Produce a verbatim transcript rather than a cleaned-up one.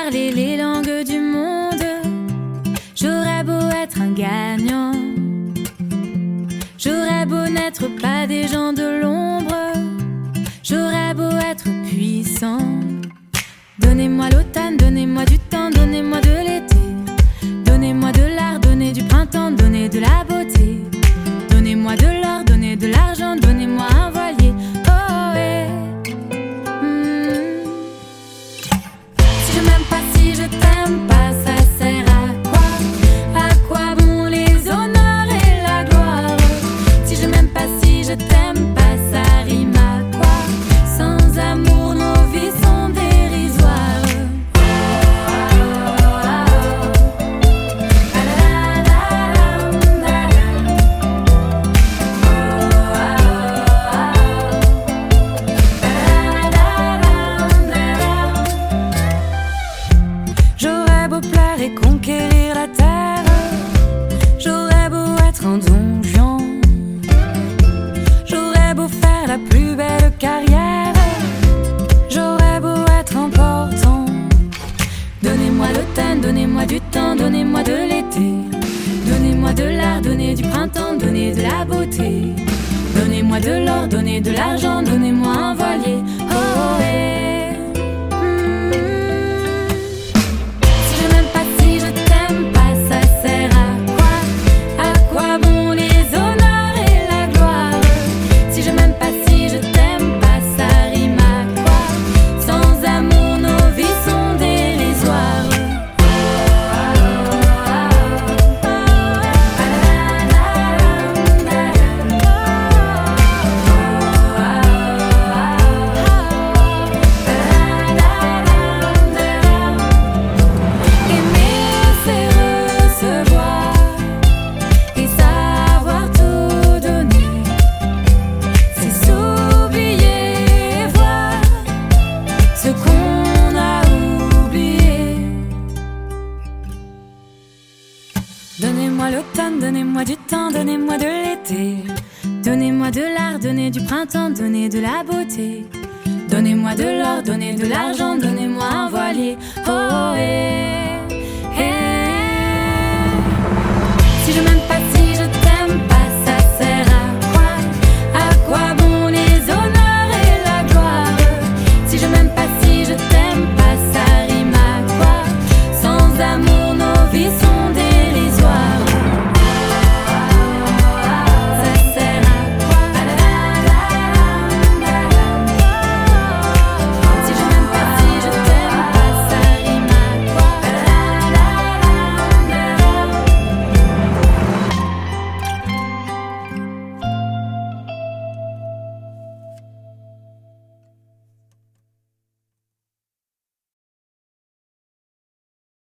parler les langues du monde, j'aurais beau être un gagnant, j'aurais beau n'être pas des gens de l'ombre, j'aurais beau être puissant. Donnez-moi l'automne, donnez-moi du temps, donnez-moi de l'été, donnez-moi de l'art, donnez du printemps, donnez de la beauté, donnez-moi de l'or, donnez de l'argent, donnez-moi un voilier. Oh ouais. Si je m'aime pas, si je t'aime pas, ça sert à quoi? À quoi bon les honneurs et la gloire? Si je m'aime pas, si je t'aime pas, ça rime à quoi? Sans amour, nos vies sont dérisoires. J'aurais beau plaire et conquérir la terre, j'aurais beau être un don Juan, j'aurais beau faire la plus belle carrière, j'aurais beau être important. Donnez-moi l'automne, donnez-moi du temps, donnez-moi de l'été, donnez-moi de l'art, donnez du printemps, donnez de la beauté, donnez-moi de l'or, donnez de l'argent, donnez-moi un voilier. Oh, oh, eh. Si je m'aime pas, si je t'aime pas, ça sert à quoi? À quoi bon les honneurs et la gloire? Si je m'aime pas, si je t'aime pas, ça rime à quoi? Sans amour, nos vies sont dérisoires. Aimer, c'est recevoir et savoir tout donner, c'est s'oublier et voir ce qu'on a oublié. Donnez-moi l'automne, donnez-moi du temps, donnez-moi de l'été, donnez-moi de l'art, donnez du printemps, donnez de la beauté, donnez-moi de l'or, donnez de l'argent, donnez-moi un voilier. Oh, oh, eh.